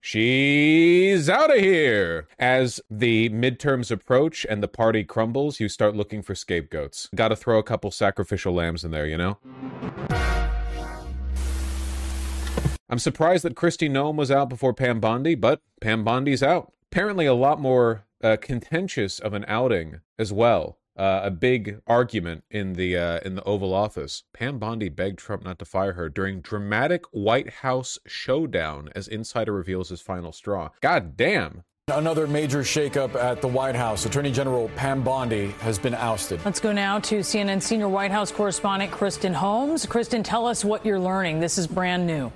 She's out of here. As the midterms approach and the party crumbles, you start looking for scapegoats. Got to throw a couple sacrificial lambs in there, you know? I'm surprised that Kristi Noem was out before Pam Bondi, but Pam Bondi's out. Apparently a lot more contentious of an outing as well. A big argument in the Oval Office. Pam Bondi begged Trump not to fire her during dramatic White House showdown as insider reveals his final straw. God damn. Another major shakeup at the White House. Attorney General Pam Bondi has been ousted. Let's go now to CNN senior White House correspondent Kristen Holmes. Kristen, tell us what you're learning. This is brand new.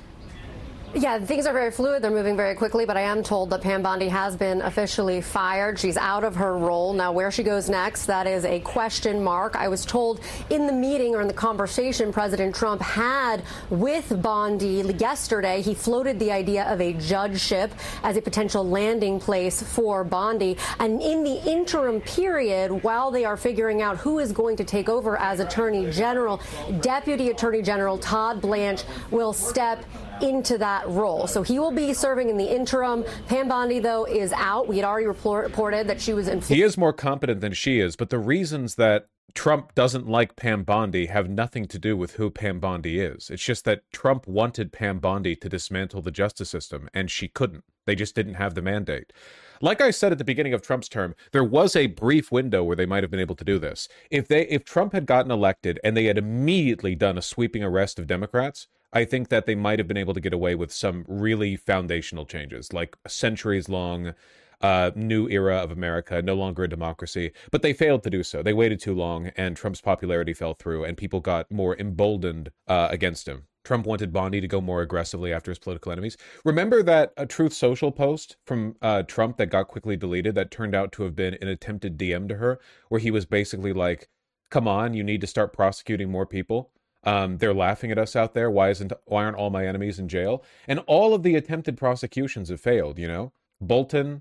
Yeah, things are very fluid. They're moving very quickly, but I am told that Pam Bondi has been officially fired. She's out of her role. Now, where she goes next, that is a question mark. I was told in the meeting or in the conversation President Trump had with Bondi yesterday, he floated the idea of a judgeship as a potential landing place for Bondi. And in the interim period, while they are figuring out who is going to take over as Attorney General, Deputy Attorney General Todd Blanche will step into that role. So he will be serving in the interim. Pam Bondi, though, is out. We had already reported that she was in. He is more competent than she is, but the reasons that Trump doesn't like Pam Bondi have nothing to do with who Pam Bondi is. It's just that Trump wanted Pam Bondi to dismantle the justice system, and she couldn't. They just didn't have the mandate. Like I said at the beginning of Trump's term, there was a brief window where they might have been able to do this. If Trump had gotten elected and they had immediately done a sweeping arrest of Democrats, I think that they might have been able to get away with some really foundational changes, like a centuries-long new era of America, no longer a democracy. But they failed to do so. They waited too long, and Trump's popularity fell through, and people got more emboldened against him. Trump wanted Bondi to go more aggressively after his political enemies. Remember that Truth Social post from Trump that got quickly deleted that turned out to have been an attempted DM to her, where he was basically like, come on, you need to start prosecuting more people. They're laughing at us out there. Why aren't all my enemies in jail? And all of the attempted prosecutions have failed, you know? Bolton,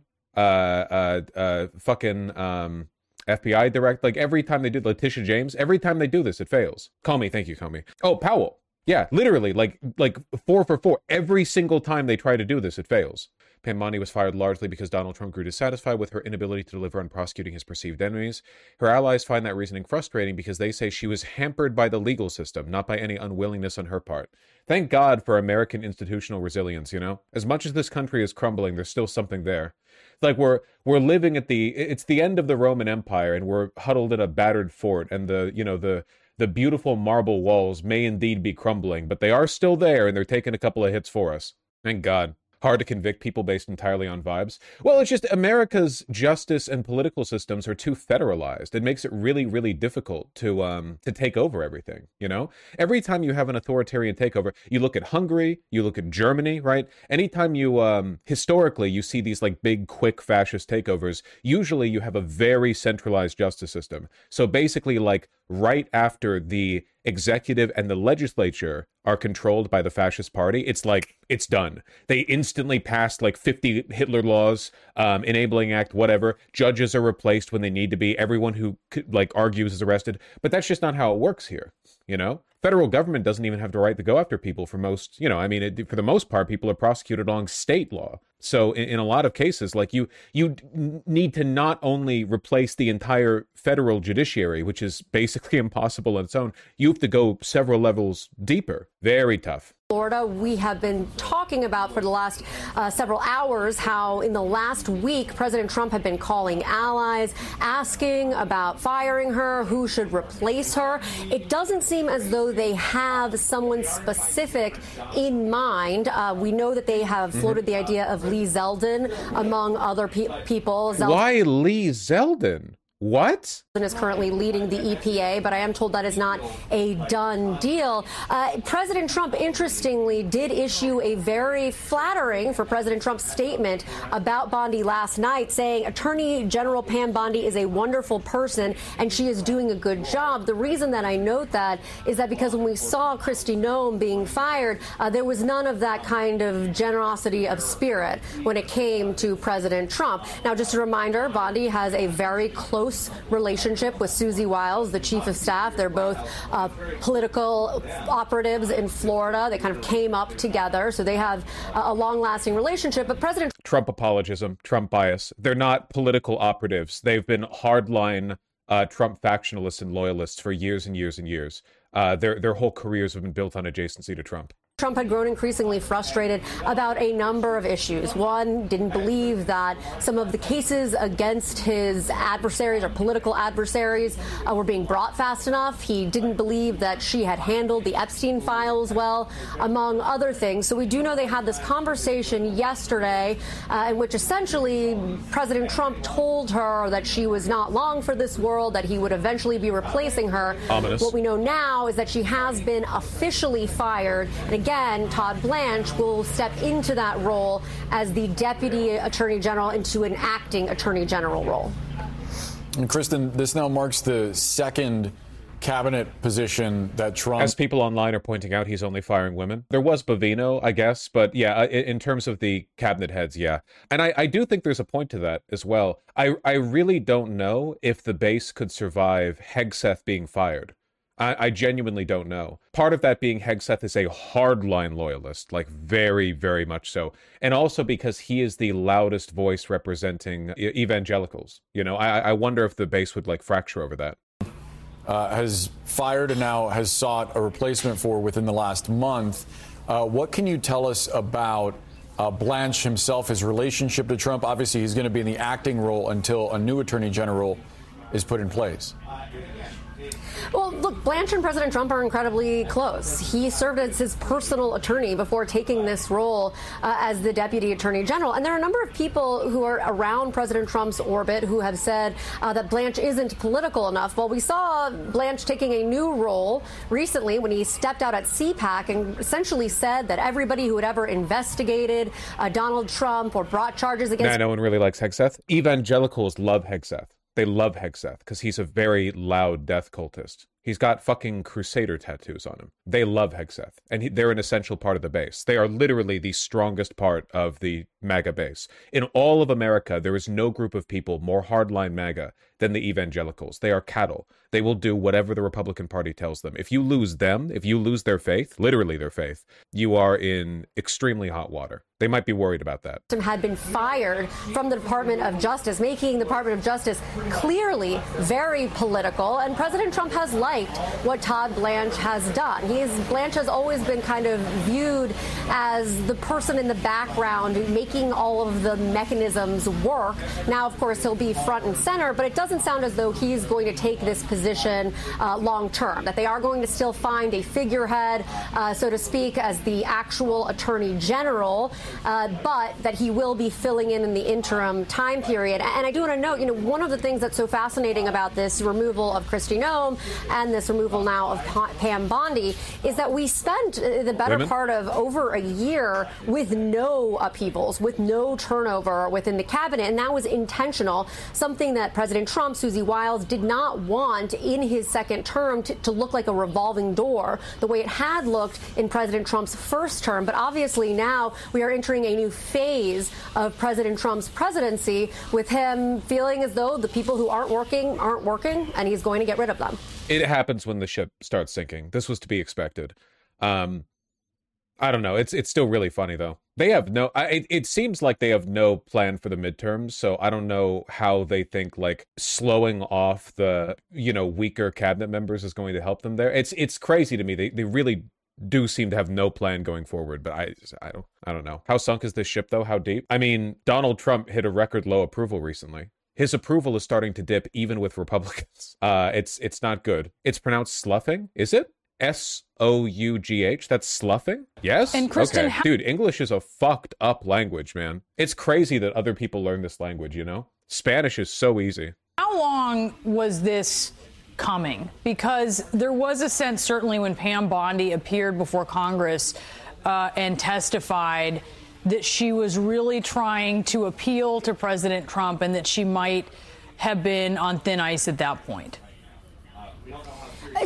fucking FBI direct, like every time they do Letitia James, every time they do this, it fails. Comey, thank you, Comey. Oh, Powell. Yeah, literally, like 4 for 4. Every single time they try to do this, it fails. Pam Bondi was fired largely because Donald Trump grew dissatisfied with her inability to deliver on prosecuting his perceived enemies. Her allies find that reasoning frustrating because they say she was hampered by the legal system, not by any unwillingness on her part. Thank God for American institutional resilience, you know? As much as this country is crumbling, there's still something there. It's like we're living at it's the end of the Roman Empire, and we're huddled in a battered fort, and the beautiful marble walls may indeed be crumbling, but they are still there, and they're taking a couple of hits for us. Thank God. Hard to convict people based entirely on vibes. Well, it's just America's justice and political systems are too federalized. It makes it really, really difficult to take over everything, you know? Every time you have an authoritarian takeover, you look at Hungary, you look at Germany, right? Anytime you, historically, you see these like big, quick fascist takeovers, usually you have a very centralized justice system. So basically, like, right after the executive and the legislature are controlled by the fascist party, it's like, it's done. They instantly passed like 50 Hitler laws, enabling act, whatever. Judges are replaced when they need to be. Everyone who like argues is arrested. But that's just not how it works here, you know? Federal government doesn't even have the right to go after people for most, you know, I mean, for the most part, people are prosecuted along state law. So in a lot of cases, like you need to not only replace the entire federal judiciary, which is basically impossible on its own, you have to go several levels deeper. Very tough. Florida, we have been talking about for the last several hours how in the last week, President Trump had been calling allies, asking about firing her, who should replace her. It doesn't seem as though they have someone specific in mind. We know that they have floated the idea of Lee Zeldin, among other people. Why Lee Zeldin? What? Is currently leading the EPA, but I am told that is not a done deal. President Trump, interestingly, did issue a very flattering for President Trump's statement about Bondi last night, saying Attorney General Pam Bondi is a wonderful person and she is doing a good job. The reason that I note that is that because when we saw Kristi Noem being fired, there was none of that kind of generosity of spirit when it came to President Trump. Now, just a reminder, Bondi has a very close close relationship with Susie Wiles, the chief of staff. They're both political operatives in Florida. They kind of came up together, so they have a long-lasting relationship. But President Trump apologism, Trump bias. They're not political operatives. They've been hardline Trump factionalists and loyalists for years and years and years. Their whole careers have been built on adjacency to Trump. Trump had grown increasingly frustrated about a number of issues. One, didn't believe that some of the cases against his adversaries or political adversaries were being brought fast enough. He didn't believe that she had handled the Epstein files well, among other things. So we do know they had this conversation yesterday in which essentially President Trump told her that she was not long for this world, that he would eventually be replacing her. Ominous. What we know now is that she has been officially fired. And again, Todd Blanche will step into that role as the Deputy Attorney General into an acting Attorney General role. And Kristen, this now marks the second cabinet position that Trump... As people online are pointing out, he's only firing women. There was Bovino, I guess, but yeah, in terms of the cabinet heads, yeah. And I do think there's a point to that as well. I really don't know if the base could survive Hegseth being fired. I genuinely don't know. Part of that being Hegseth is a hardline loyalist, like very, very much so. And also because he is the loudest voice representing evangelicals. You know, I wonder if the base would like fracture over that. Has fired and now has sought a replacement for within the last month. What can you tell us about Blanche himself, his relationship to Trump? Obviously, he's going to be in the acting role until a new attorney general is put in place. Well, look, Blanche and President Trump are incredibly close. He served as his personal attorney before taking this role as the Deputy Attorney General. And there are a number of people who are around President Trump's orbit who have said that Blanche isn't political enough. Well, we saw Blanche taking a new role recently when he stepped out at CPAC and essentially said that everybody who had ever investigated Donald Trump or brought charges against... No one really likes Hegseth. Evangelicals love Hegseth. They love Hegseth because he's a very loud death cultist. He's got fucking crusader tattoos on him. They love Hegseth, and they're an essential part of the base. They are literally the strongest part of the MAGA base. In all of America, there is no group of people more hardline MAGA than the evangelicals. They are cattle. They will do whatever the Republican Party tells them. If you lose them, if you lose their faith, literally their faith, you are in extremely hot water. They might be worried about that. Had been fired from the Department of Justice, making the Department of Justice clearly very political. And President Trump has liked what Todd Blanche has done. Blanche has always been kind of viewed as the person in the background making all of the mechanisms work. Now, of course, he'll be front and center, but it doesn't sound as though he's going to take this position long term, that they are going to still find a figurehead, so to speak, as the actual Attorney General. But that he will be filling in the interim time period. And I do want to note, one of the things that's so fascinating about this removal of Kristi Noem and this removal now of Pam Bondi is that we spent the better part of over a year with no upheavals, with no turnover within the cabinet. And that was intentional, something that President Trump, Susie Wiles, did not want in his second term to look like a revolving door, the way it had looked in President Trump's first term. But obviously now we are entering a new phase of President Trump's presidency, with him feeling as though the people who aren't working, and he's going to get rid of them. It happens when the ship starts sinking. This was to be expected. I don't know. It's still really funny, though. They have no... It seems like they have no plan for the midterms, so I don't know how they think, like, slowing off the, weaker cabinet members is going to help them there. It's crazy to me. They really do seem to have no plan going forward, but I don't know. How sunk is this ship, though? How deep? I mean, Donald Trump hit a record low approval recently. His approval is starting to dip even with Republicans. It's not good. It's pronounced sloughing, is it? S-O-U-G-H? That's sloughing? Yes? And Kristen, okay. Dude, English is a fucked up language, man. It's crazy that other people learn this language, Spanish is so easy. How long was this coming? Because there was a sense, certainly when Pam Bondi appeared before Congress and testified, that she was really trying to appeal to President Trump and that she might have been on thin ice at that point.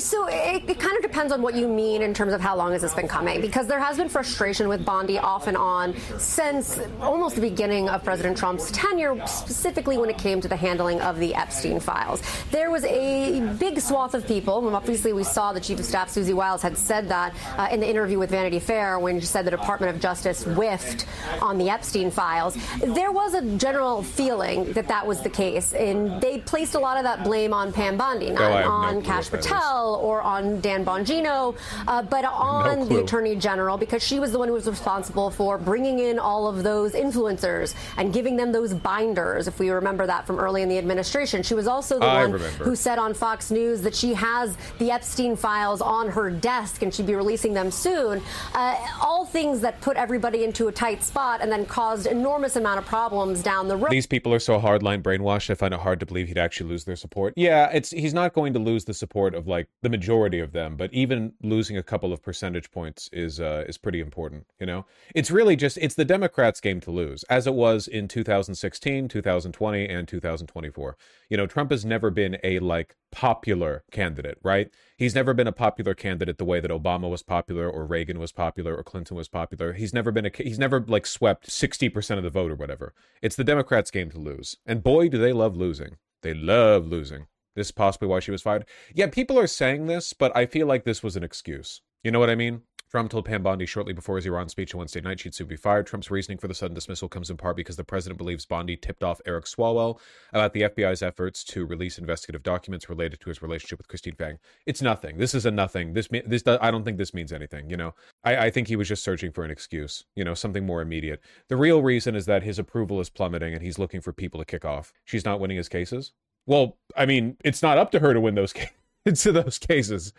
So it kind of depends on what you mean in terms of how long has this been coming, because there has been frustration with Bondi off and on since almost the beginning of President Trump's tenure, specifically when it came to the handling of the Epstein files. There was a big swath of people, and obviously we saw the Chief of Staff, Susie Wiles, had said that in the interview with Vanity Fair when she said the Department of Justice whiffed on the Epstein files. There was a general feeling that that was the case, and they placed a lot of that blame on Pam Bondi, not on Kash Patel or on Dan Bongino, but on the Attorney General, because she was the one who was responsible for bringing in all of those influencers and giving them those binders, if we remember that from early in the administration. She was also the one who said on Fox News that she has the Epstein files on her desk and she'd be releasing them soon. All things that put everybody into a tight spot and then caused enormous amount of problems down the road. These people are so hardline brainwashed, I find it hard to believe he'd actually lose their support. Yeah, he's not going to lose the support of like the majority of them, but even losing a couple of percentage points is pretty important, you know? It's really just, it's the Democrats' game to lose, as it was in 2016, 2020, and 2024. You know, Trump has never been a, like, popular candidate, right? He's never been a popular candidate the way that Obama was popular, or Reagan was popular, or Clinton was popular. He's never like swept 60% of the vote or whatever. It's the Democrats' game to lose. And boy, do they love losing. They love losing. This is possibly why she was fired. Yeah, people are saying this, but I feel like this was an excuse. You know what I mean? Trump told Pam Bondi shortly before his Iran speech on Wednesday night she'd soon be fired. Trump's reasoning for the sudden dismissal comes in part because the president believes Bondi tipped off Eric Swalwell about the FBI's efforts to release investigative documents related to his relationship with Christine Fang. It's nothing. This is a nothing. I don't think this means anything, you know? I think he was just searching for an excuse, you know, something more immediate. The real reason is that his approval is plummeting and he's looking for people to kick off. She's not winning his cases. Well, I mean, it's not up to her to win those cases. To those cases.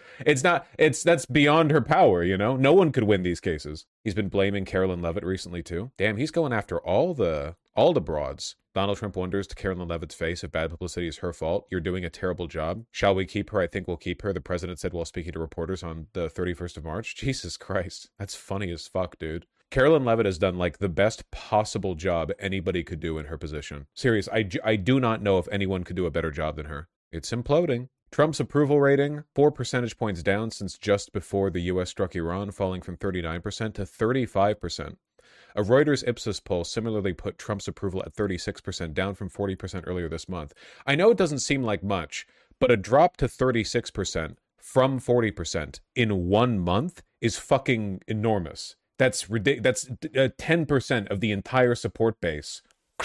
That's beyond her power, you know? No one could win these cases. He's been blaming Carolyn Levitt recently, too. Damn, he's going after all the broads. Donald Trump wonders to Carolyn Levitt's face if bad publicity is her fault. You're doing a terrible job. Shall we keep her? I think we'll keep her, the president said while speaking to reporters on the 31st of March. Jesus Christ. That's funny as fuck, dude. Carolyn Levitt has done, like, the best possible job anybody could do in her position. Serious, I do not know if anyone could do a better job than her. It's imploding. Trump's approval rating, 4 percentage points down since just before the U.S. struck Iran, falling from 39% to 35%. A Reuters Ipsos poll similarly put Trump's approval at 36%, down from 40% earlier this month. I know it doesn't seem like much, but a drop to 36% from 40% in 1 month is fucking enormous. That's ridiculous. That's 10% of the entire support base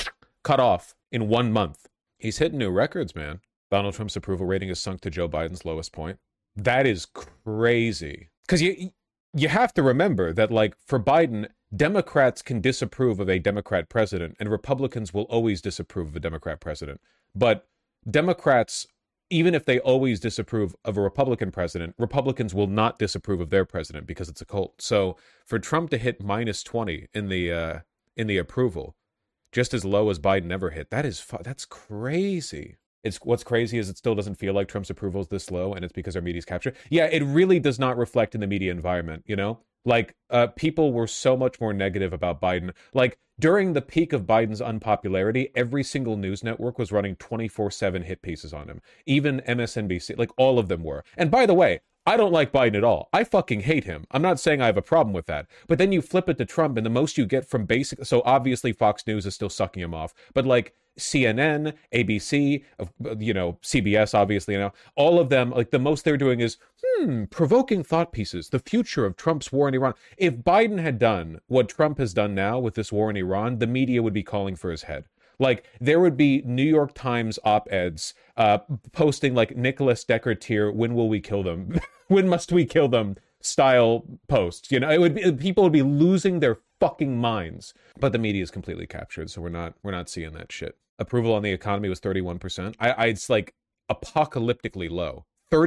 cut off in 1 month. He's hitting new records, man. Donald Trump's approval rating has sunk to Joe Biden's lowest point. That is crazy. Because you have to remember that, like, for Biden, Democrats can disapprove of a Democrat president, and Republicans will always disapprove of a Democrat president. But Democrats, even if they always disapprove of a Republican president, Republicans will not disapprove of their president because it's a cult. So for Trump to hit minus 20 in the approval, just as low as Biden ever hit, that's crazy. What's crazy is it still doesn't feel like Trump's approval is this low, and it's because our media's captured. Yeah, it really does not reflect in the media environment, you know? Like, people were so much more negative about Biden. Like, during the peak of Biden's unpopularity, every single news network was running 24/7 hit pieces on him. Even MSNBC, like, all of them were. And by the way, I don't like Biden at all. I fucking hate him. I'm not saying I have a problem with that. But then you flip it to Trump, and the most you get from so obviously Fox News is still sucking him off. But, like, CNN, ABC, you know, CBS, obviously, you know, all of them, like, the most they're doing is, provoking thought pieces, the future of Trump's war in Iran. If Biden had done what Trump has done now with this war in Iran, the media would be calling for his head. Like, there would be New York Times op-eds posting, like, Nicholas Decker-tier, when will we kill them? When must we kill them? Style posts. You know, people would be losing their fucking minds. But the media is completely captured, so we're not seeing that shit. Approval on the economy was 31%. It's like apocalyptically low.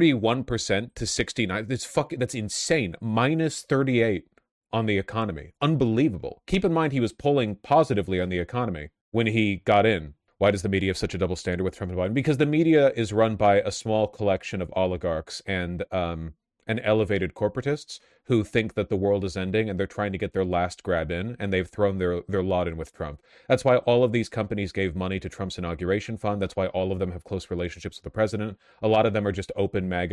31% to 69%. That's insane. Minus 38 on the economy. Unbelievable. Keep in mind he was polling positively on the economy when he got in. Why does the media have such a double standard with Trump and Biden? Because the media is run by a small collection of oligarchs and elevated corporatists who think that the world is ending and they're trying to get their last grab in, and they've thrown their lot in with Trump. That's why all of these companies gave money to Trump's inauguration fund. That's why all of them have close relationships with the president. A lot of them are just open MAGA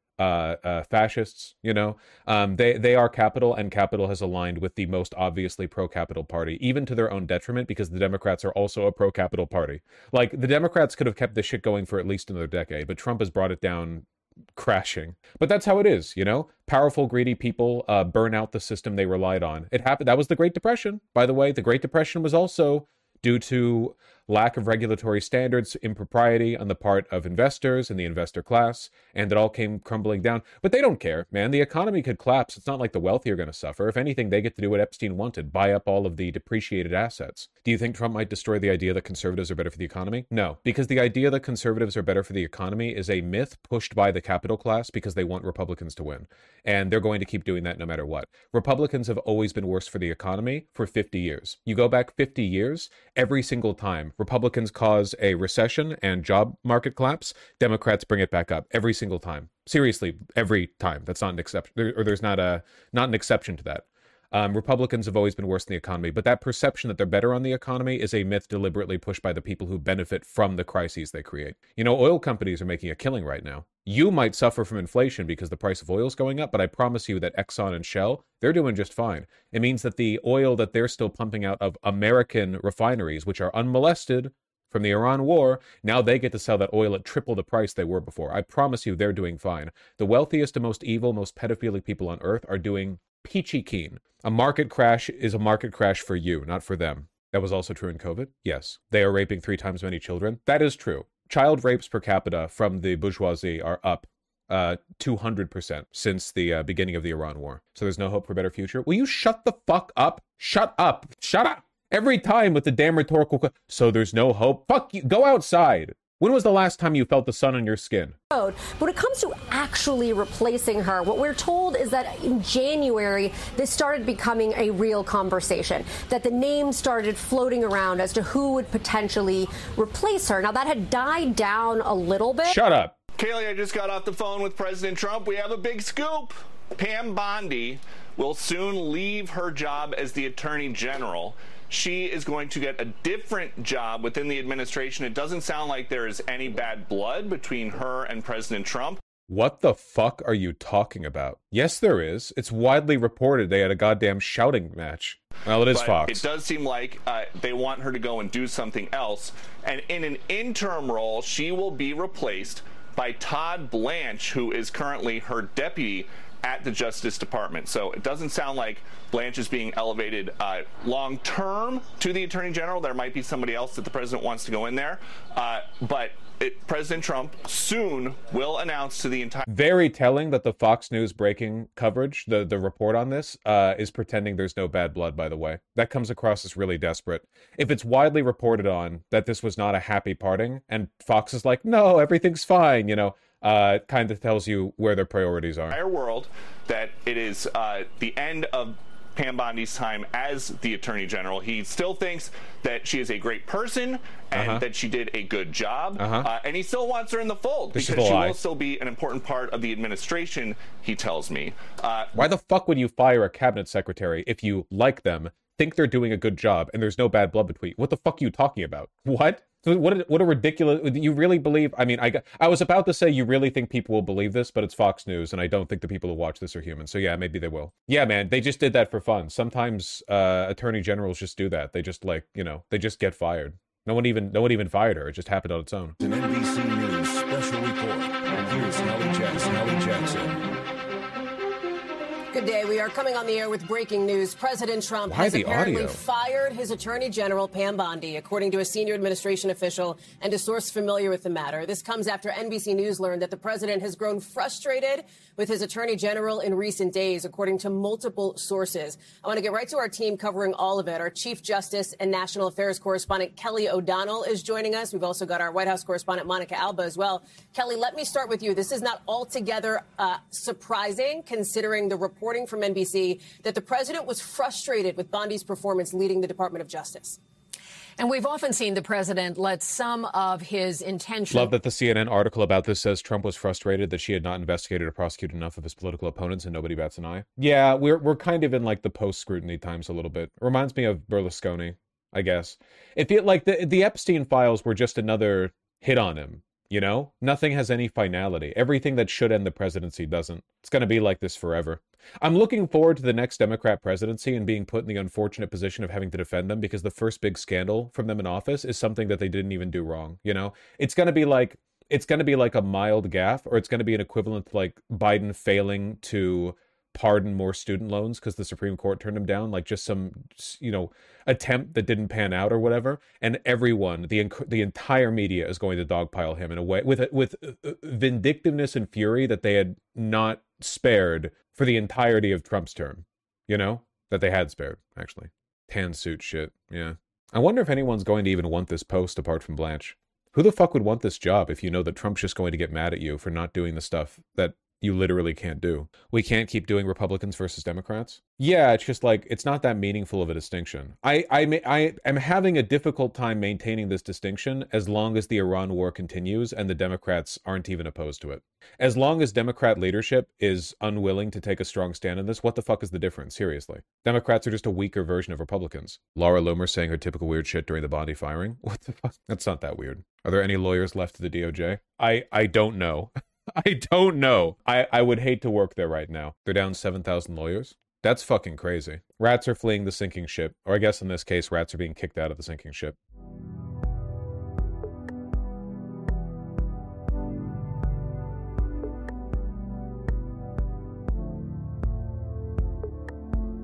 fascists, you know. They are capital, and capital has aligned with the most obviously pro-capital party, even to their own detriment, because the Democrats are also a pro-capital party. Like, the Democrats could have kept this shit going for at least another decade, but Trump has brought it down crashing. But that's how it is, you know. Powerful, greedy people burn out the system they relied on. It happened. That was the Great Depression, by the way. The Great Depression was also due to lack of regulatory standards, impropriety on the part of investors and the investor class, and it all came crumbling down. But they don't care, man. The economy could collapse. It's not like the wealthy are going to suffer. If anything, they get to do what Epstein wanted, buy up all of the depreciated assets. Do you think Trump might destroy the idea that conservatives are better for the economy? No, because the idea that conservatives are better for the economy is a myth pushed by the capital class because they want Republicans to win. And they're going to keep doing that no matter what. Republicans have always been worse for the economy for 50 years. You go back 50 years, every single time Republicans cause a recession and job market collapse, Democrats bring it back up every single time. Seriously, every time. That's not an exception, or there's not an exception to that. Republicans have always been worse than the economy, but that perception that they're better on the economy is a myth deliberately pushed by the people who benefit from the crises they create. You know, oil companies are making a killing right now. You might suffer from inflation because the price of oil is going up, but I promise you that Exxon and Shell, they're doing just fine. It means that the oil that they're still pumping out of American refineries, which are unmolested from the Iran war, now they get to sell that oil at triple the price they were before. I promise you they're doing fine. The wealthiest and most evil, most pedophilic people on earth are doing peachy keen. A market crash is a market crash for you, not for them. That was also true in COVID. Yes. They are raping 3 times as many children. That is true. Child rapes per capita from the bourgeoisie are up 200% since the beginning of the Iran war. So there's no hope for a better future. Will you shut the fuck up? Shut up. Shut up. Every time with the damn rhetorical, so there's no hope. Fuck you. Go outside. When was the last time you felt the sun on your skin? But when it comes to actually replacing her, what we're told is that in January, this started becoming a real conversation, that the names started floating around as to who would potentially replace her. Now, that had died down a little bit. Shut up. Kayleigh, I just got off the phone with President Trump. We have a big scoop. Pam Bondi will soon leave her job as the Attorney General. She is going to get a different job within the administration. It doesn't sound like there is any bad blood between her and President Trump. What the fuck are you talking about? Yes, there is. It's widely reported they had a goddamn shouting match. Well, it is Fox. It does seem like they want her to go and do something else. And in an interim role, she will be replaced by Todd Blanche, who is currently her deputy at the Justice Department. So it doesn't sound like Blanche is being elevated long term to the Attorney General. There might be somebody else that the president wants to go in there. But President Trump soon will announce to the entire... Very telling that the Fox News breaking coverage, the report on this, is pretending there's no bad blood, by the way. That comes across as really desperate. If it's widely reported on that this was not a happy parting, and Fox is like, no, everything's fine, you know, kind of tells you where their priorities are. Entire world that it is the end of Pam Bondi's time as the Attorney General. He still thinks that she is a great person and that she did a good job. And he still wants her in the fold because she will still be an important part of the administration, he tells me. Why the fuck would you fire a cabinet secretary if you like them, think they're doing a good job, and there's no bad blood between you? What the fuck are you talking about? What? What a ridiculous... You really believe... I mean, I was about to say you really think people will believe this, but it's Fox News, and I don't think the people who watch this are human. So yeah, maybe they will. Yeah, man, they just did that for fun. Sometimes attorney generals just do that. They just, like, you know, they just get fired. No one even fired her. It just happened on its own. An NBC News special report. Here's Hallie Jackson. Good day. We are coming on the air with breaking news. President Trump has apparently fired his Attorney General, Pam Bondi, according to a senior administration official and a source familiar with the matter. This comes after NBC News learned that the president has grown frustrated with his Attorney General in recent days, according to multiple sources. I want to get right to our team covering all of it. Our Chief Justice and National Affairs correspondent Kelly O'Donnell is joining us. We've also got our White House correspondent Monica Alba as well. Kelly, let me start with you. This is not altogether surprising, considering the reporting from NBC that the president was frustrated with Bondi's performance leading the Department of Justice. And we've often seen the president let some of his intention... Love that the CNN article about this says Trump was frustrated that she had not investigated or prosecuted enough of his political opponents and nobody bats an eye. Yeah, we're kind of in like the post-scrutiny times a little bit. Reminds me of Berlusconi, I guess. It feels like the Epstein files were just another hit on him. You know, nothing has any finality. Everything that should end the presidency doesn't. It's going to be like this forever. I'm looking forward to the next Democrat presidency and being put in the unfortunate position of having to defend them because the first big scandal from them in office is something that they didn't even do wrong. You know, it's going to be like a mild gaffe, or it's going to be an equivalent to like Biden failing to pardon more student loans because the Supreme Court turned him down, like just some, you know, attempt that didn't pan out or whatever. And everyone, the entire media is going to dogpile him in a way with vindictiveness and fury that they had not spared for the entirety of Trump's term, you know, that they had spared, actually. Tan suit shit. Yeah. I wonder if anyone's going to even want this post apart from Blanche. Who the fuck would want this job if you know that Trump's just going to get mad at you for not doing the stuff that you literally can't do? We can't keep doing Republicans versus Democrats. Yeah, it's just like, it's not that meaningful of a distinction. I am having a difficult time maintaining this distinction as long as the Iran war continues and the Democrats aren't even opposed to it. As long as Democrat leadership is unwilling to take a strong stand on this, what the fuck is the difference? Seriously. Democrats are just a weaker version of Republicans. Laura Loomer saying her typical weird shit during the Bondi firing? What the fuck? That's not that weird. Are there any lawyers left at the DOJ? I don't know. I don't know. I would hate to work there right now. They're down 7,000 lawyers. That's fucking crazy. Rats are fleeing the sinking ship. Or I guess in this case, rats are being kicked out of the sinking ship.